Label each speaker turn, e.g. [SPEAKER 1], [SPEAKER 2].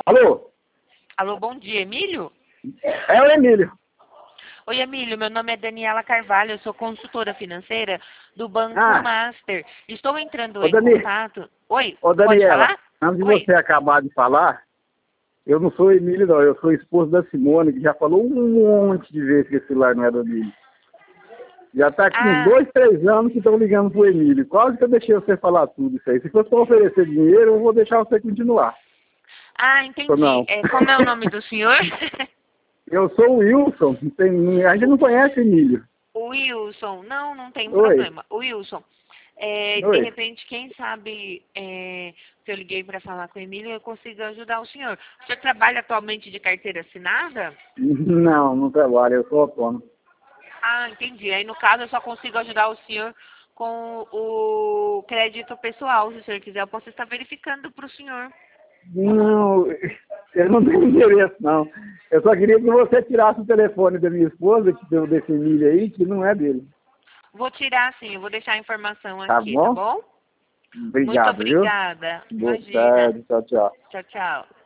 [SPEAKER 1] Alô?
[SPEAKER 2] Alô, bom dia, Emílio?
[SPEAKER 1] É o Emílio.
[SPEAKER 2] Oi, Emílio, meu nome é Daniela Carvalho, eu sou consultora financeira do Banco
[SPEAKER 1] Ah,
[SPEAKER 2] Master. Estou entrando
[SPEAKER 1] ô,
[SPEAKER 2] em
[SPEAKER 1] Dani,
[SPEAKER 2] contato... Oi,
[SPEAKER 1] ô
[SPEAKER 2] pode
[SPEAKER 1] Daniela,
[SPEAKER 2] falar?
[SPEAKER 1] antes de
[SPEAKER 2] Oi.
[SPEAKER 1] você acabar de falar, eu não sou o Emílio, não. Eu sou esposo da Simone, que já falou um monte de vezes que esse celular não é do Emílio. Já tá aqui uns
[SPEAKER 2] Ah,
[SPEAKER 1] 2, 3 anos que estão ligando pro Emílio. Quase que eu deixei você falar tudo isso aí. Se fosse para oferecer dinheiro, eu vou deixar você continuar. Ou
[SPEAKER 2] entendi.
[SPEAKER 1] não?
[SPEAKER 2] Como é o nome do senhor?
[SPEAKER 1] Eu sou o Wilson. A gente não conhece Emílio.
[SPEAKER 2] O Wilson. Não, não tem
[SPEAKER 1] Oi,
[SPEAKER 2] problema. O Wilson, de
[SPEAKER 1] oi.
[SPEAKER 2] repente, quem sabe, se eu liguei para falar com o Emílio, eu consigo ajudar o senhor. O senhor trabalha atualmente de carteira assinada?
[SPEAKER 1] Não, não trabalho. Eu sou autônomo.
[SPEAKER 2] Entendi. Aí, no caso, eu só consigo ajudar o senhor com o crédito pessoal. Se o senhor quiser, eu posso estar verificando para o senhor.
[SPEAKER 1] Não, eu não tenho interesse, não. Eu só queria que você tirasse o telefone da minha esposa, que deu desse Emílio aí, que não é dele.
[SPEAKER 2] Vou tirar, sim. Eu vou deixar a informação
[SPEAKER 1] Tá
[SPEAKER 2] aqui, tá
[SPEAKER 1] bom?
[SPEAKER 2] bom? Muito
[SPEAKER 1] Obrigado, viu?
[SPEAKER 2] obrigada.
[SPEAKER 1] Boa
[SPEAKER 2] Imagina.
[SPEAKER 1] tarde, tchau, tchau.
[SPEAKER 2] Tchau, tchau.